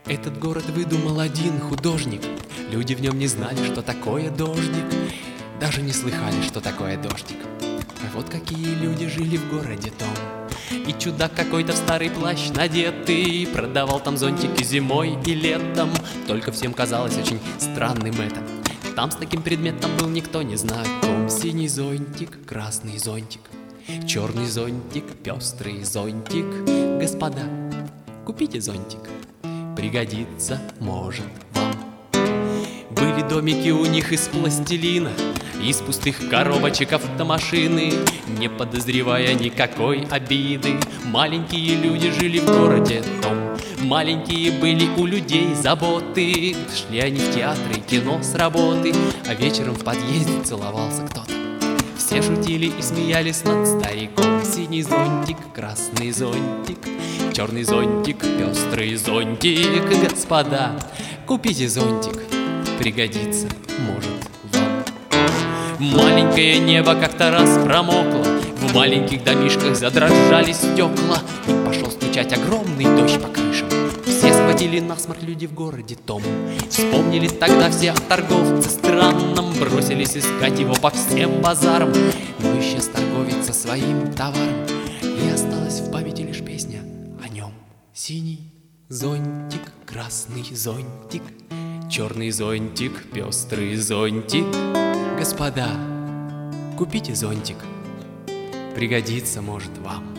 Этот город выдумал один художник. Люди в нем не знали, что такое дождик, даже не слыхали, что такое дождик. А вот какие люди жили в городе том. И чудак какой-то в старый плащ надетый продавал там зонтики зимой и летом. Только всем казалось очень странным это. Там с таким предметом был никто не знаком. Синий зонтик, красный зонтик, черный зонтик, пестрый зонтик. Господа, купите зонтик, пригодится, может, вам. Были домики у них из пластилина, из пустых коробочек автомашины. Не подозревая никакой обиды, маленькие люди жили в городе том. Маленькие были у людей заботы. Шли они в театры и кино с работы, а вечером в подъезде целовался кто-то. Все шутили и смеялись над стариком. Синий зонтик, красный зонтик, черный зонтик, пестрый зонтик. Господа, купите зонтик, пригодится, может, вам. Маленькое небо как-то раз промокло, в маленьких домишках задрожали стекла, и пошел стучать огромный дождь по крышам. Все схватили насморк люди в городе том. Вспомнили тогда все о торговце странном, бросились искать его по всем базарам. Но исчез торговец со своим товаром, и осталась в памяти лишь песня о нем. Синий зонтик, красный зонтик, черный зонтик, пестрый зонтик. Господа, купите зонтик, пригодится, может, вам.